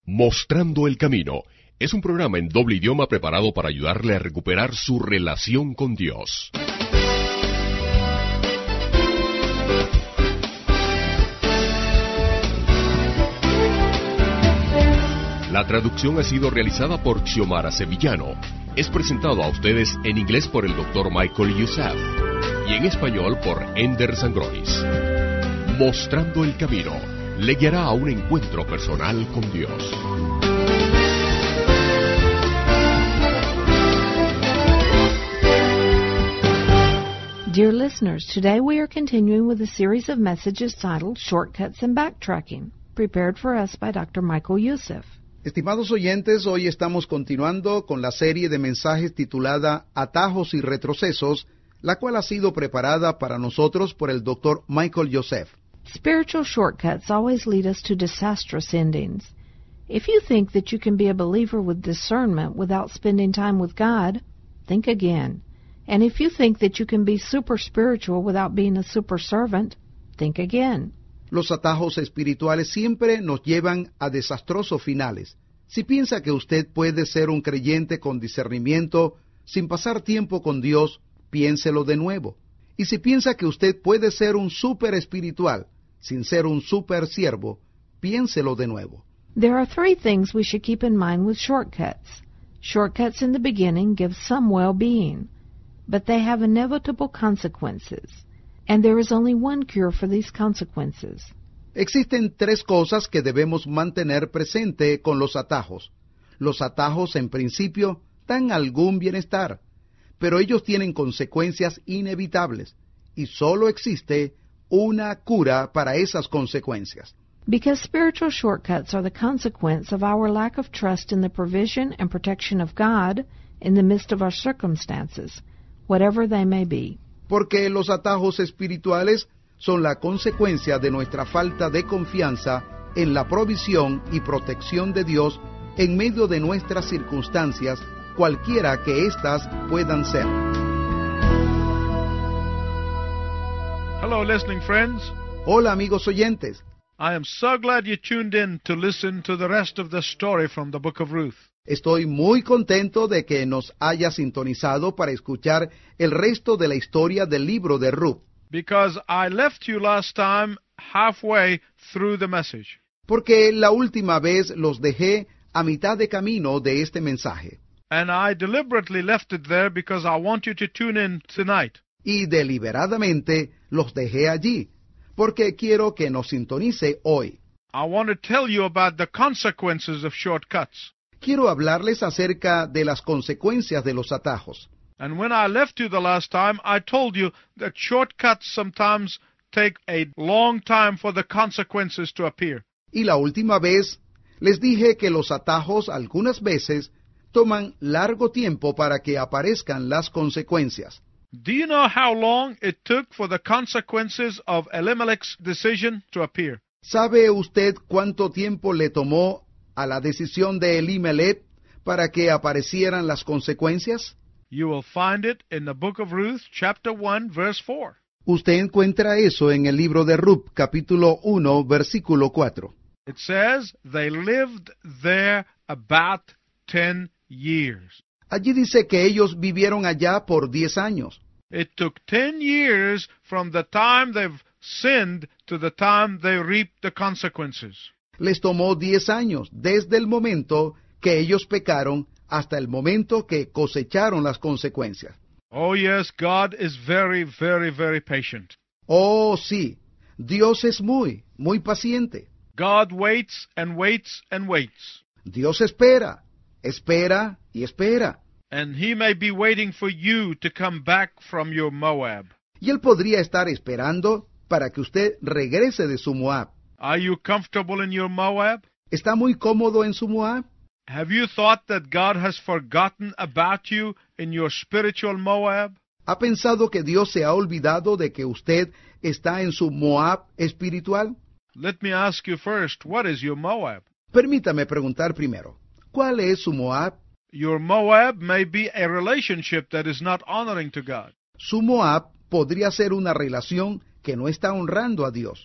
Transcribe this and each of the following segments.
Mostrando el Camino es un programa en doble idioma preparado para ayudarle a recuperar su relación con Dios. La traducción ha sido realizada por Xiomara Sevillano. Es presentado a ustedes en inglés por el Dr. Michael Youssef y en español por Ender Sangronis. Mostrando el Camino le guiará a un encuentro personal con Dios. Dear listeners, today we are continuing with a series of messages titled Shortcuts and Backtracking, prepared for us by Dr. Michael Youssef. Estimados oyentes, hoy estamos continuando con la serie de mensajes titulada Atajos y Retrocesos, la cual ha sido preparada para nosotros por el Dr. Michael Youssef. Spiritual shortcuts always lead us to disastrous endings. If you think that you can be a believer with discernment without spending time with God, think again. And if you think that you can be super spiritual without being a super servant, think again. Los atajos espirituales siempre nos llevan a desastrosos finales. Si piensa que usted puede ser un creyente con discernimiento sin pasar tiempo con Dios, piénselo de nuevo. Y si piensa que usted puede ser un super espiritual sin ser un super siervo, piénselo de nuevo. There are three things we should keep in mind with shortcuts. Shortcuts in the beginning give some well-being, but they have inevitable consequences, and there is only one cure for these consequences. Existen tres cosas que debemos mantener presente con los atajos. Los atajos, en principio, dan algún bienestar, pero ellos tienen consecuencias inevitables, y solo existe una cura para esas consecuencias. Because spiritual shortcuts are the consequence of our lack of trust in the provision and protection of God in the midst of our circumstances, whatever they may be. Porque los atajos espirituales son la consecuencia de nuestra falta de confianza en la provisión y protección de Dios en medio de nuestras circunstancias, cualquiera que éstas puedan ser. Hello, listening friends. Hola, amigos oyentes. I am so glad you tuned in to listen to the rest of the story from the book of Ruth. Estoy muy contento de que nos haya sintonizado para escuchar el resto de la historia del libro de Ruth. Because I left you last time halfway through the message. Porque la última vez los dejé a mitad de camino de este mensaje. And I deliberately left it there because I want you to tune in tonight. Y deliberadamente los dejé allí, porque quiero que nos sintonice hoy. I want to tell you about the consequences of shortcuts. Quiero hablarles acerca de las consecuencias de los atajos. And when I left you the last time, I told you that shortcuts sometimes take a long time for the consequences to appear. Y la última vez les dije que los atajos algunas veces toman largo tiempo para que aparezcan las consecuencias. Do you know how long it took for the consequences of Elimelech's decision to appear? ¿Sabe usted cuánto tiempo le tomó a la decisión de Elimelech para que aparecieran las consecuencias? You will find it in the book of Ruth, chapter 1, verse 4. Usted encuentra eso en el libro de Ruth, capítulo 1, versículo 4. It says, they lived there about 10 years. Allí dice que ellos vivieron allá por 10 años. It took 10 years from the time they've sinned to the time they reaped the consequences. Les tomó 10 años desde el momento que ellos pecaron hasta el momento que cosecharon las consecuencias. Oh yes, God is very, very, very patient. Oh, sí, Dios es muy paciente. God waits and waits and waits. Dios espera, espera y espera. And He may be waiting for you to come back from your Moab. Y Él podría estar esperando para que usted regrese de su Moab. Are you comfortable in your Moab? ¿Está muy cómodo en su Moab? Have you thought that God has forgotten about you in your spiritual Moab? ¿Ha pensado que Dios se ha olvidado de que usted está en su Moab espiritual? Let me ask you first, what is your Moab? Permítame preguntar primero, ¿cuál es su Moab? Your Moab may be a relationship that is not honoring to God. Su Moab podría ser una relación que no está honrando a Dios.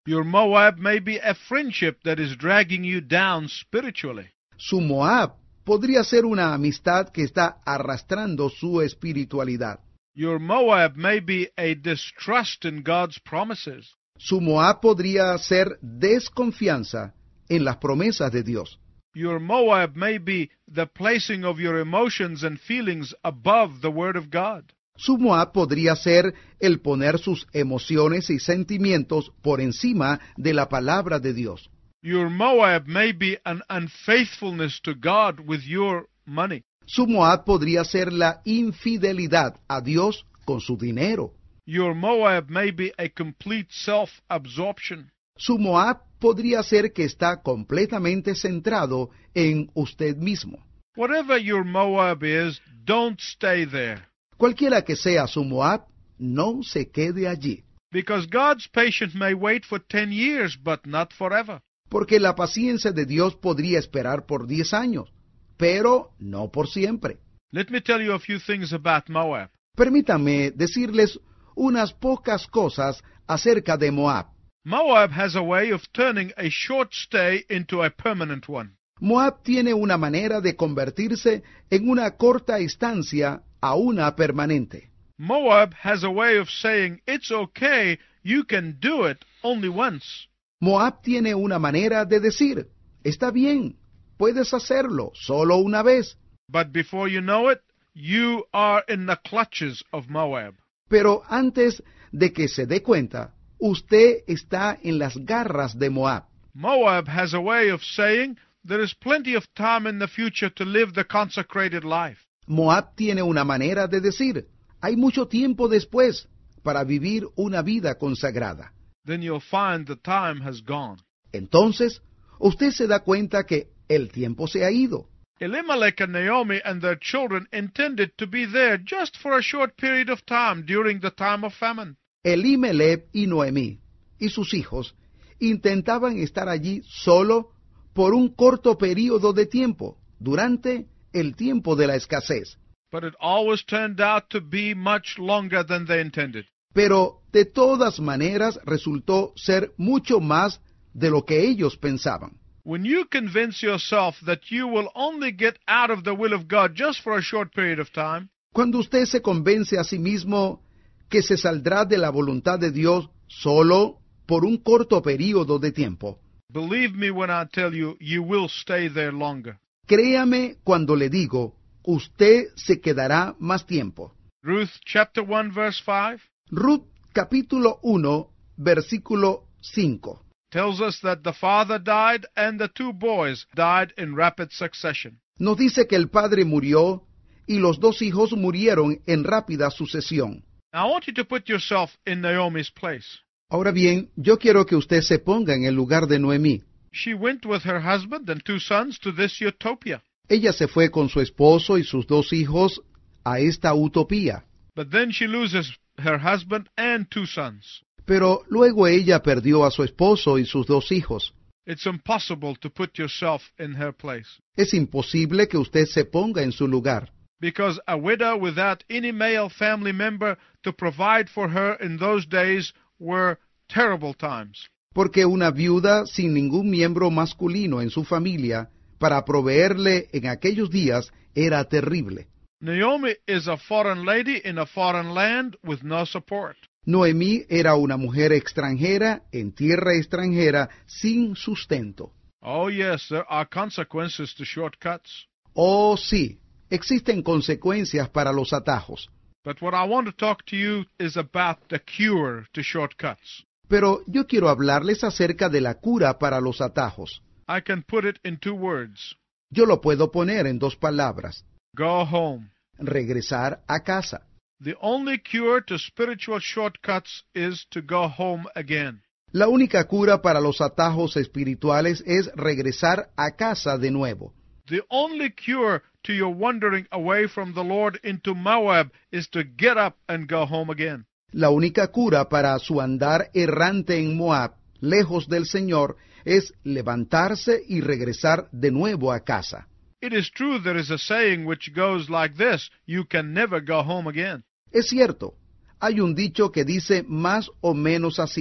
Your Moab may be a friendship that is dragging you down spiritually. Su Moab podría ser una amistad que está arrastrando su espiritualidad. Your Moab may be a distrust in God's promises. Su Moab podría ser desconfianza en las promesas de Dios. Your Moab may be the placing of your emotions and feelings above the Word of God. Su Moab podría ser el poner sus emociones y sentimientos por encima de la palabra de Dios. Your Moab may be an unfaithfulness to God with your money. Su Moab podría ser la infidelidad a Dios con su dinero. Your Moab may be a complete self-absorption. Su Moab podría ser que está completamente centrado en usted mismo. Whatever your Moab is, don't stay there. Cualquiera que sea su Moab, no se quede allí, Because God's patience may wait for 10 years, but not forever. porque la paciencia de Dios podría esperar por 10 años, pero no por siempre. Let me tell you a few things about Moab. Permítanme decirles unas pocas cosas acerca de Moab. Moab has a way of turning a short stay into a permanent one. Moab tiene una manera de convertirse en una corta estancia a una permanente. Moab has a way of saying, it's okay, you can do it only once. Moab tiene una manera de decir, está bien, puedes hacerlo solo una vez. But before you know it, you are in the clutches of Moab. Pero antes de que se dé cuenta, usted está en las garras de Moab. Moab has a way of saying, there is plenty of time in the future to live the consecrated life. Moab tiene una manera de decir, hay mucho tiempo después para vivir una vida consagrada. Then you'll find the time has gone. Entonces, usted se da cuenta que el tiempo se ha ido. Elimelech and Naomi and their children intended to be there just for a short period of time during the time of famine. Elimelech y Noemí y sus hijos intentaban estar allí solo por un corto período de tiempo, durante el tiempo de la escasez. But it always turned out to be much longer than they intended. Pero de todas maneras resultó ser mucho más de lo que ellos pensaban. When you convince yourself that you will only get out of the will of God just for a short period of time, Cuando usted se convence a sí mismo que se saldrá de la voluntad de Dios solo por un corto período de tiempo, believe me when I tell you, you will stay there longer. créame cuando le digo, usted se quedará más tiempo. Ruth chapter 1 verse 5 Ruth capítulo 1, versículo 5. tells us that the father died and the two boys died in rapid succession. Nos dice que el padre murió y los dos hijos murieron en rápida sucesión. Now I want you to put yourself in Naomi's place. Ahora bien, yo quiero que usted se ponga en el lugar de Noemí. She went with her husband and two sons to this utopia. Ella se fue con su esposo y sus dos hijos a esta utopía. But then she loses her husband and two sons. Pero luego ella perdió a su esposo y sus dos hijos. It's impossible to put yourself in her place. Es imposible que usted se ponga en su lugar, Because a widow without any male family member to provide for her in those days were terrible times. porque una viuda sin ningún miembro masculino en su familia para proveerle en aquellos días era terrible. Naomi is a foreign lady in a foreign land with no support. Noemí era una mujer extranjera en tierra extranjera sin sustento. Oh yes, there are consequences to shortcuts. Oh sí, existen consecuencias para los atajos. But what I want to talk to you is about the cure to shortcuts. Pero yo quiero hablarles acerca de la cura para los atajos. I can put it in two words. Yo lo puedo poner en dos palabras: Go home. regresar a casa. The only cure to spiritual shortcuts is to go home again. La única cura para los atajos espirituales es regresar a casa de nuevo. The only cure to your wandering away from the Lord into Moab is to get up and go home again. La única cura para su andar errante en Moab, lejos del Señor, es levantarse y regresar de nuevo a casa. It is true there is a saying which goes like this, you can never go home again. Es cierto, hay un dicho que dice más o menos así: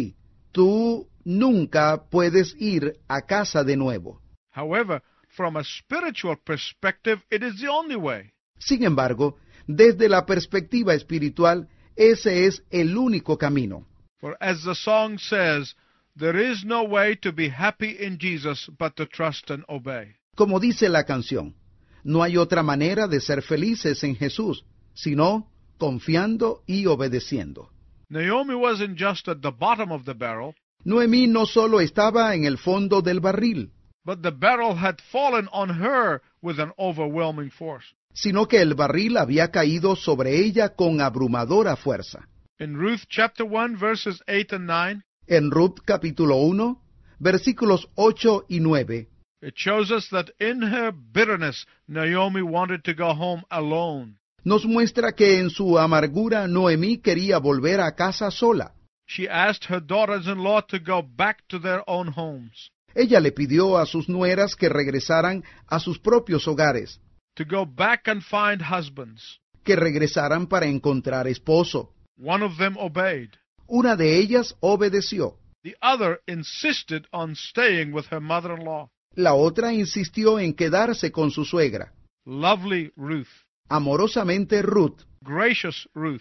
tú nunca puedes ir a casa de nuevo. However, from a spiritual perspective, it is the only way. Sin embargo, desde la perspectiva espiritual, ese es el único camino. For as the song says, there is no way to be happy in Jesus but to trust and obey. Como dice la canción, no hay otra manera de ser felices en Jesús, sino confiando y obedeciendo. Naomi wasn't just at the bottom of the barrel, Noemí no solo estaba en el fondo del barril, but the barrel had fallen on her with an overwhelming force. sino que el barril había caído sobre ella con abrumadora fuerza. In Ruth chapter 1, verses 8 and 9, En Ruth capítulo 1, versículos 8 y 9, it shows us that in her bitterness, Naomi wanted to go home alone. nos muestra que en su amargura Noemí quería volver a casa sola. She asked her daughters-in-law to go back to their own homes, Ella le pidió a sus nueras que regresaran a sus propios hogares, to go back and find husbands. que regresaran para encontrar esposo. One of them obeyed. Una de ellas obedeció. The other insisted on staying with her mother-in-law. La otra insistió en quedarse con su suegra. Lovely Ruth, Amorosamente Ruth, gracious Ruth,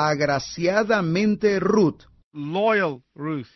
agraciadamente Ruth, loyal Ruth.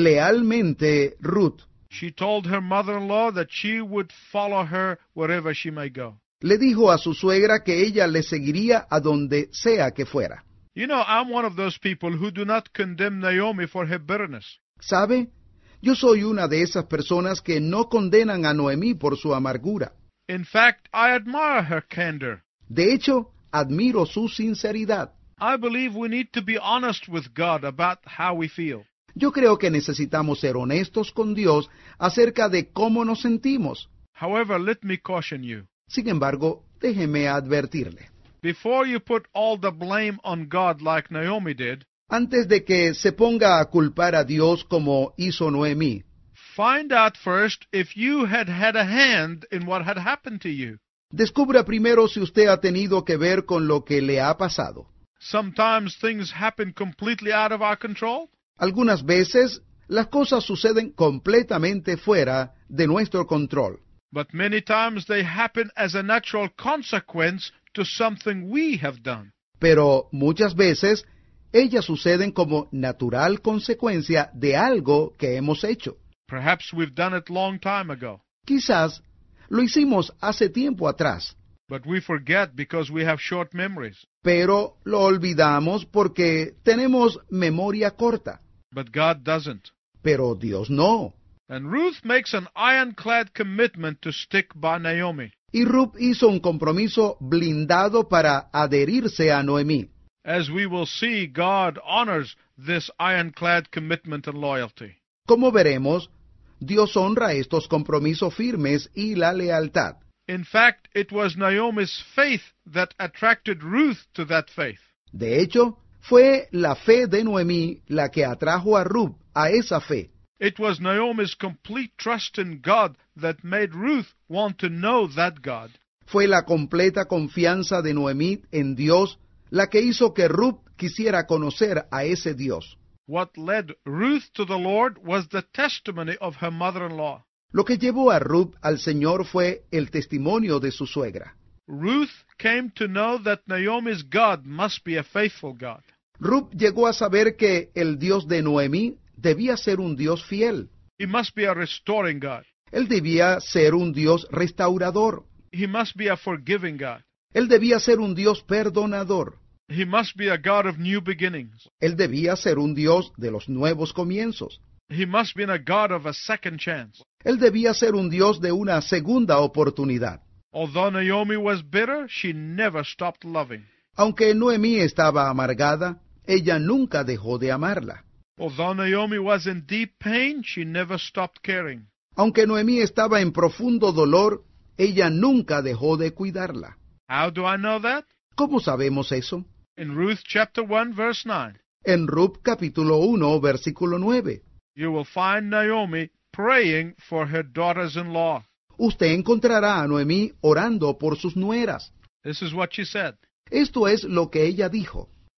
lealmente Ruth. She told her mother-in-law that she would follow her wherever she may go. Le dijo a su suegra que ella le seguiría a donde sea que fuera. You know, I'm one of those people who do not condemn Naomi for her bitterness. ¿Sabe? Yo soy una de esas personas que no condenan a Noemí por su amargura. In fact, I admire her candor. De hecho, admiro su sinceridad. I believe we need to be honest with God about how we feel. Yo creo que necesitamos ser honestos con Dios acerca de cómo nos sentimos. However, let me caution you. Sin embargo, déjeme advertirle. Before you put all the blame on God like Naomi did, Antes de que se ponga a culpar a Dios como hizo Noemí, find out first if you had had a hand in what had happened to you. descubra primero si usted ha tenido que ver con lo que le ha pasado. Sometimes things happen completely out of our control. Algunas veces las cosas suceden completamente fuera de nuestro control, But many times they happen as a natural consequence to something we have done. pero muchas veces ellas suceden como natural consecuencia de algo que hemos hecho. Perhaps we've done it long time ago, Quizás lo hicimos hace tiempo atrás, but we forget because we have short memories. pero lo olvidamos porque tenemos memoria corta. But God doesn't. Pero Dios no. And Ruth makes an ironclad commitment to stick by Naomi. Y Ruth hizo un compromiso blindado para adherirse a Noemí. As we will see, God honors this ironclad commitment and loyalty. Como veremos, Dios honra estos compromisos firmes y la lealtad. In fact, it was Naomi's faith that attracted Ruth to that faith. De hecho, fue la fe de Noemí la que atrajo a Ruth a esa fe. It was Naomi's complete trust in God that made Ruth want to know that God. Fue la completa confianza de Noemí en Dios la que hizo que Ruth quisiera conocer a ese Dios. What led Ruth to the Lord was the testimony of her mother-in-law. Lo que llevó a Ruth al Señor fue el testimonio de su suegra. Ruth came to know that Naomi's God must be a faithful God. Ruth llegó a saber que el Dios de Noemí debía ser un Dios fiel. He must be a restoring God. Él debía ser un Dios restaurador. He must be a forgiving God. Él debía ser un Dios perdonador. He must be a God of new beginnings. Él debía ser un Dios de los nuevos comienzos. He must be a God of a second chance. Él debía ser un Dios de una segunda oportunidad. Although Naomi was bitter, she never stopped loving. Aunque Noemí estaba amargada, ella nunca dejó de amarla. Although Naomi was in deep pain, she never stopped caring. Aunque Noemí estaba en profundo dolor, ella nunca dejó de cuidarla. How do I know that? ¿Cómo sabemos eso? In Ruth chapter 1, verse 9, En Ruth capítulo 1, versículo 9. you will find Naomi praying for her daughters-in-law. Usted encontrará a Noemí orando por sus nueras. This is what she said. Esto es lo que ella dijo.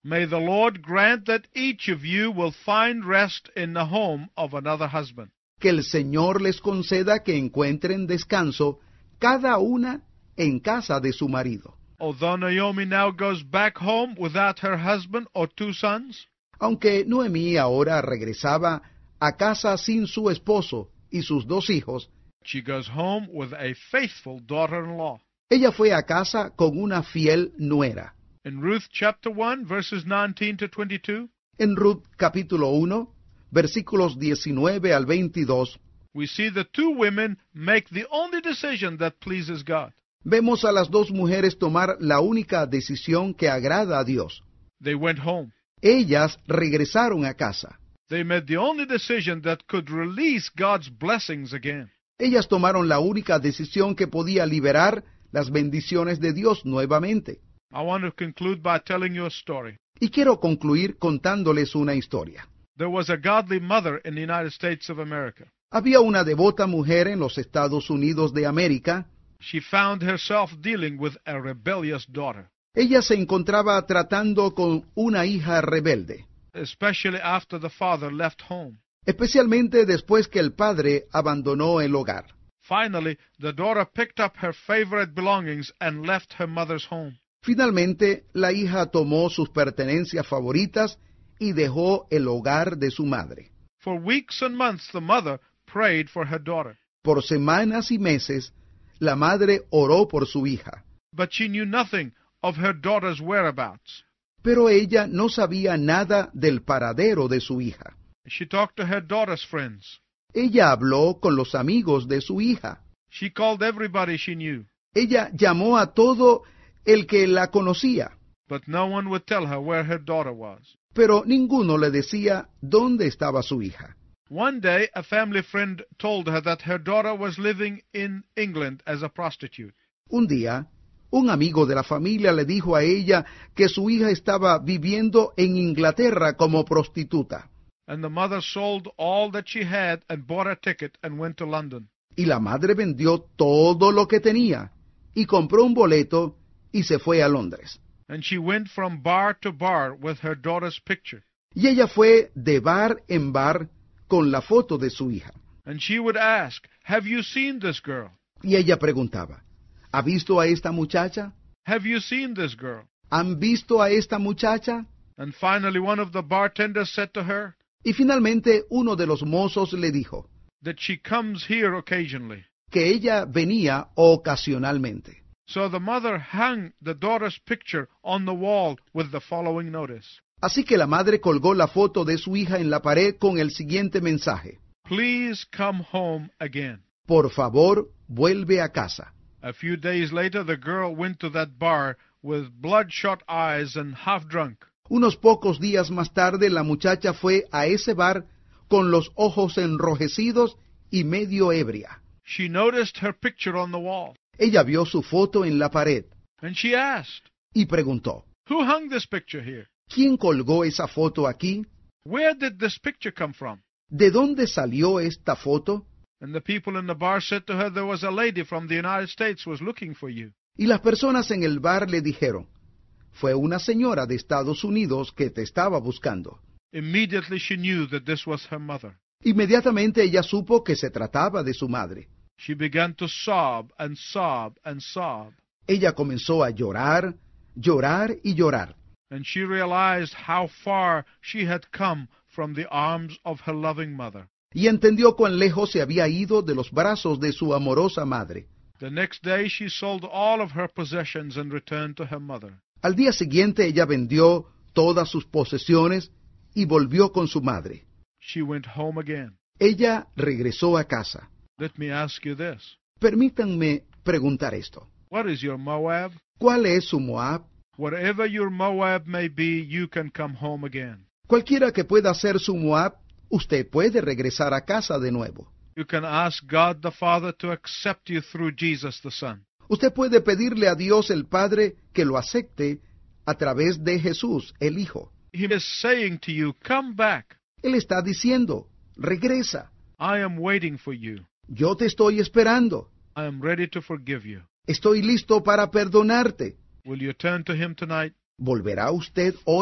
May the Lord grant that each of you will find rest in the home of another husband. Que el Señor les conceda que encuentren descanso cada una en casa de su marido. Although Naomi now goes back home without her husband or 2 sons, Aunque Noemí ahora regresaba a casa sin su esposo y sus 2 hijos, she goes home with a faithful daughter-in-law. ella fue a casa con una fiel nuera. In Ruth chapter 1, verses 19 to 22, En Ruth capítulo 1, versículos 19 al 22, we see the 2 women make the only decision that pleases God. vemos a las 2 mujeres tomar la única decisión que agrada a Dios. They went home. Ellas regresaron a casa. They made the only decision that could release God's blessings again. Ellas tomaron la única decisión que podía liberar las bendiciones de Dios nuevamente. I want to conclude by telling you a story. Y quiero concluir contándoles una historia. There was a godly mother in the United States of America. Había una devota mujer en los Estados Unidos de América. She found herself dealing with a rebellious daughter, Ella se encontraba tratando con una hija rebelde, especially after the father left home. especialmente después que el padre abandonó el hogar. Finally, the daughter picked up her favorite belongings and left her mother's home. Finalmente, la hija tomó sus pertenencias favoritas y dejó el hogar de su madre. For weeks and months, the mother prayed for her daughter, Por semanas y meses, la madre oró por su hija, but she knew nothing of her daughter's whereabouts. pero ella no sabía nada del paradero de su hija. She talked to her daughter's friends. Ella habló con los amigos de su hija. She called everybody she knew, Ella llamó a todo el que la conocía, but no one would tell her where her daughter was. pero ninguno le decía dónde estaba su hija. One day, a family friend told her that her daughter was living in England as a prostitute. Un día, un amigo de la familia le dijo a ella que su hija estaba viviendo en Inglaterra como prostituta. And the mother sold all that she had and bought a ticket and went to London. Y la madre vendió todo lo que tenía y compró un boleto y se fue a Londres. And she went from bar to bar with her daughter's picture. Y ella fue de bar en bar con la foto de su hija. And she would ask, "Have you seen this girl? Y ella preguntaba, ¿ha visto a esta muchacha? Have you seen this girl?" ¿Han visto a esta muchacha? And finally one of the bartenders said to her Y finalmente uno de los mozos le dijo that she comes here occasionally. que ella venía ocasionalmente. So the mother hung the daughter's picture on the wall with the following notice: Así que la madre colgó la foto de su hija en la pared con el siguiente mensaje: "Please come home again." Por favor, vuelve a casa. A few days later, the girl went to that bar with bloodshot eyes and half drunk. Unos pocos días más tarde, la muchacha fue a ese bar con los ojos enrojecidos y medio ebria. She noticed her picture on the wall, Ella vio su foto en la pared and she asked, y preguntó, "Who hung this picture here? ¿quién colgó esa foto aquí? Where did this picture come from?" ¿De dónde salió esta foto? And the people in the bar said to her, "There was a lady from the United States who was looking for you." Y las personas en el bar le dijeron, fue una señora de Estados Unidos que te estaba buscando. Immediately she knew that this was her mother. Inmediatamente ella supo que se trataba de su madre. She began to sob and sob and sob. Ella comenzó a llorar, llorar y llorar. And she realized how far she had come from the arms of her loving mother. Y entendió cuán lejos se había ido de los brazos de su amorosa madre. The next day she sold all of her possessions and returned to her mother. Al día siguiente ella vendió todas sus posesiones y volvió con su madre. She went home again. Ella regresó a casa. Let me ask you this. Permítanme preguntar esto. What is your Moab? ¿Cuál es su Moab? Whatever your Moab may be, you can come home again. Cualquiera que pueda ser su Moab, usted puede regresar a casa de nuevo. You can ask God the Father to accept you through Jesus the Son. Usted puede pedirle a Dios el Padre que lo acepte a través de Jesús, el Hijo. He is saying to you, "Come back. Él está diciendo, regresa. I am waiting for you. Yo te estoy esperando. I am ready to forgive you." Estoy listo para perdonarte. Will you turn to Him tonight? ¿Volverá usted hoy?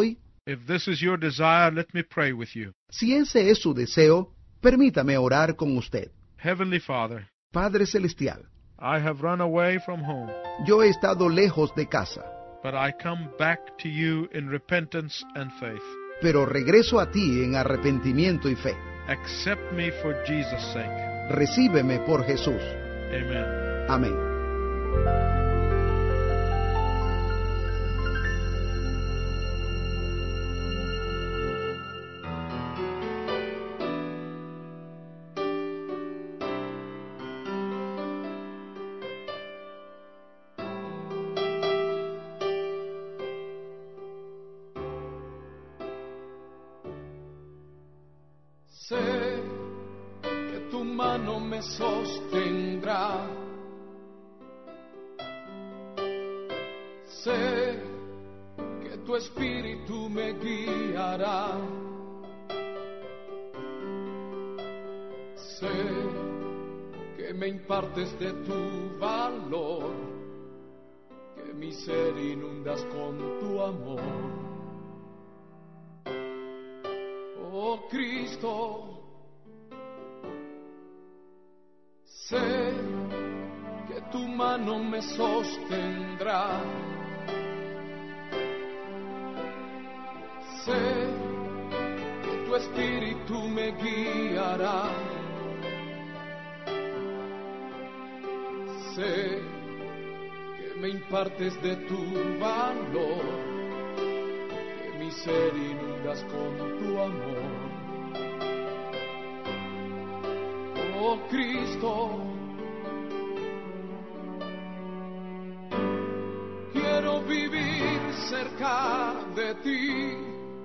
If this is your desire, let me pray with you. Si ese es su deseo, permítame orar con usted. Heavenly Father, Padre Celestial, I have run away from home, yo he estado lejos de casa, but I come back to you in repentance and faith. pero regreso a ti en arrepentimiento y fe. Accept me for Jesus' sake. Recíbeme por Jesús. Amen. Amén. Sé que tu mano me sostendrá. Sé que tu espíritu me guiará. Sé que me impartes de tu valor, que mi ser inundas con tu amor. Oh Cristo, sé que tu mano me sostendrá. Sé que tu espíritu me guiará. Sé que me impartes de tu valor, que mi ser inundas con tu amor. Oh Cristo, quiero vivir cerca de ti.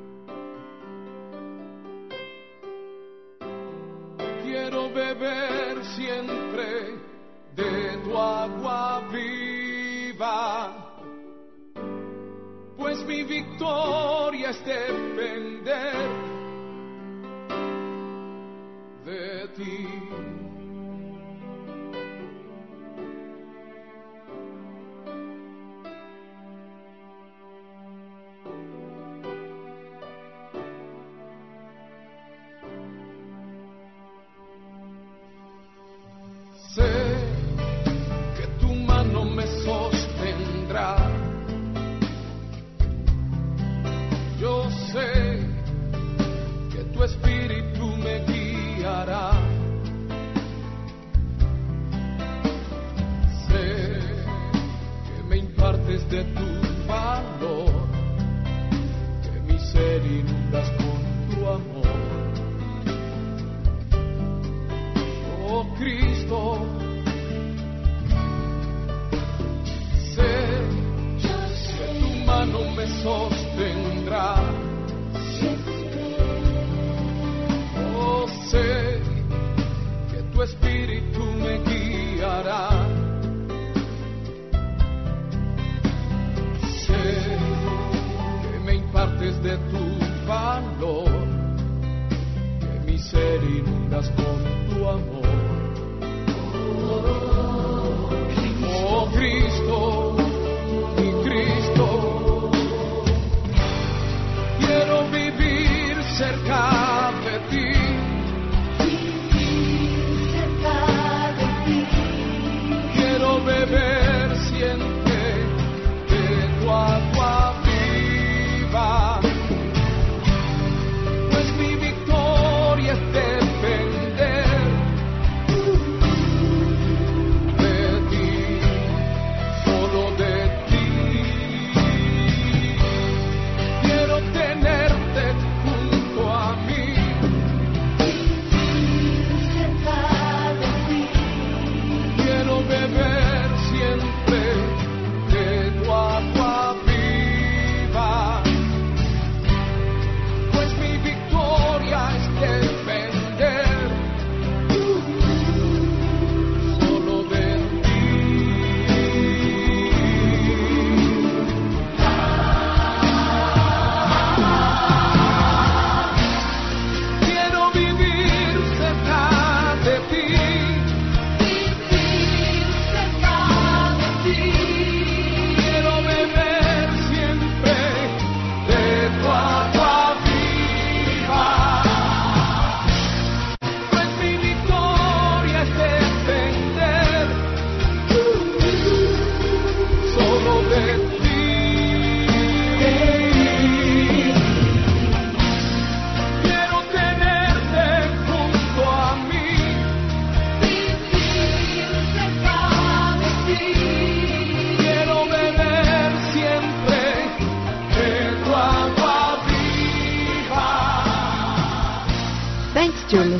Quiero beber siempre de tu agua viva, pues mi victoria es depender de ti. Sé que tu mano me sostendrá. Yo sé que tu espíritu me guiará. Sé que me impartes de tu valor, que mi ser inundas con tu amor. Oh Cristo, sé que tu mano me sostendrá. Oh, sé que tu espíritu me guiará.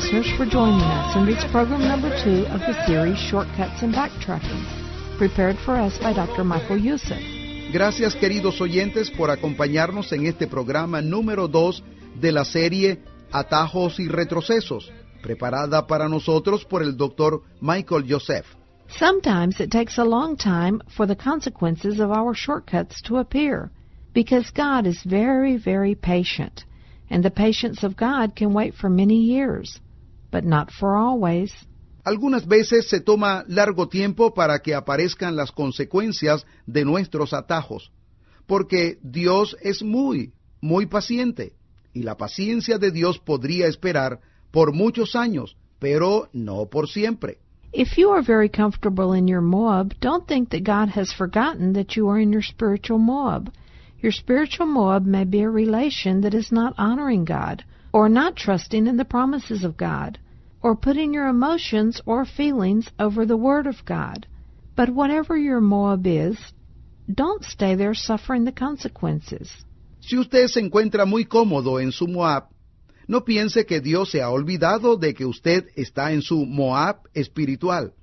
listeners, for joining us in this program number 2 of the series Shortcuts in Backtracking, prepared for us by Dr. Michael Youssef. Gracias, queridos oyentes, por acompañarnos en este programa número 2 de la serie Atajos y Retrocesos, preparada para nosotros por el Dr. Michael Youssef. Sometimes it takes a long time for the consequences of our shortcuts to appear, because God is very, very patient, and the patience of God can wait for many years, but not for always. Algunas veces se toma largo tiempo para que aparezcan las consecuencias de nuestros atajos, porque Dios es muy, muy paciente, y la paciencia de Dios podría esperar por muchos años, pero no por siempre. If you are very comfortable in your Moab, don't think that God has forgotten that you are in your spiritual Moab. Your spiritual Moab may be a relation that is not honoring God, or not trusting in the promises of God, or putting your emotions or feelings over the Word of God. But whatever your Moab is, don't stay there suffering the consequences. Si usted se encuentra muy cómodo en su Moab, no piense que Dios se ha olvidado de que usted está en su Moab espiritual.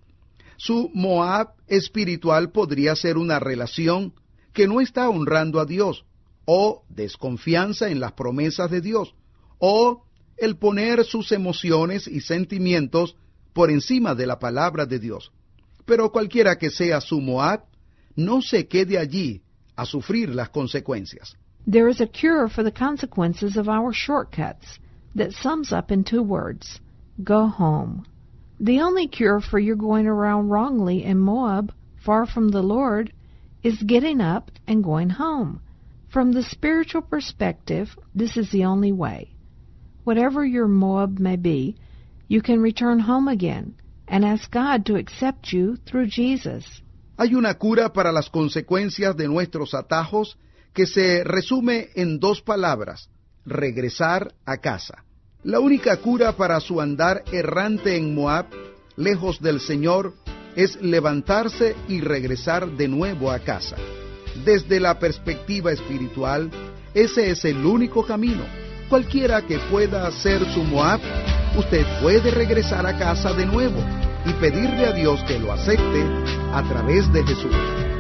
Su Moab espiritual podría ser una relación que no está honrando a Dios, o desconfianza en las promesas de Dios, o el poner sus emociones y sentimientos por encima de la palabra de Dios. Pero cualquiera que sea su Moab, no se quede allí a sufrir las consecuencias. There is a cure for the consequences of our shortcuts that sums up in 2 words: go home. The only cure for your going around wrongly in Moab, far from the Lord, is getting up and going home. From the spiritual perspective, this is the only way. Whatever your Moab may be, you can return home again and ask God to accept you through Jesus. Hay una cura para las consecuencias de nuestros atajos que se resume en 2 palabras: regresar a casa. La única cura para su andar errante en Moab, lejos del Señor, es levantarse y regresar de nuevo a casa. Desde la perspectiva espiritual, ese es el único camino. Cualquiera que pueda hacer su Moab, usted puede regresar a casa de nuevo y pedirle a Dios que lo acepte a través de Jesús.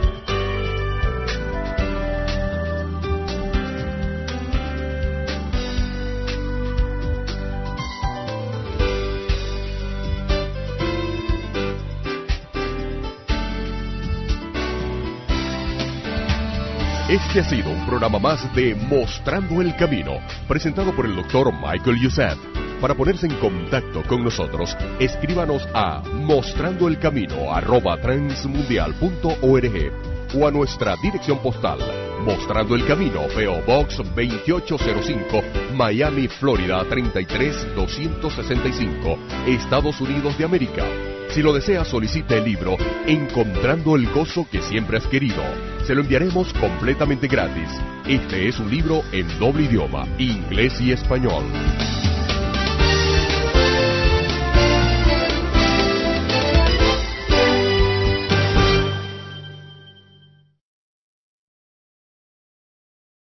Este ha sido un programa más de Mostrando el Camino, presentado por el Dr. Michael Youssef. Para ponerse en contacto con nosotros, escríbanos a mostrandoelcamino@transmundial.org o a nuestra dirección postal, Mostrando el Camino, P.O. Box 2805, Miami, Florida 33265, Estados Unidos de América. Si lo desea, solicite el libro Encontrando el Gozo que Siempre Has Querido. Se lo enviaremos completamente gratis. Este es un libro en doble idioma, inglés y español.